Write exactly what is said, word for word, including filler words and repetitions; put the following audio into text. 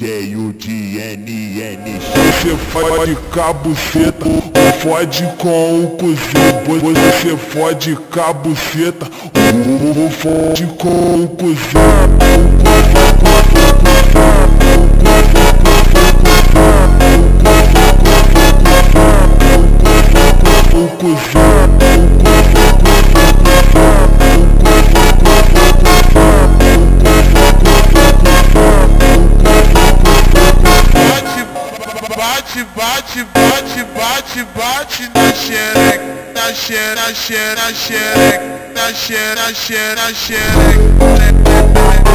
J U D N N X. Você fode com a buceta, ou fode com o cozinho. Você fode com a buceta, ou fode com o cozinho. Bate, bate, bate, bate, bate na xereca, na xereca, na xereca, na xereca, na xereca, na xereca.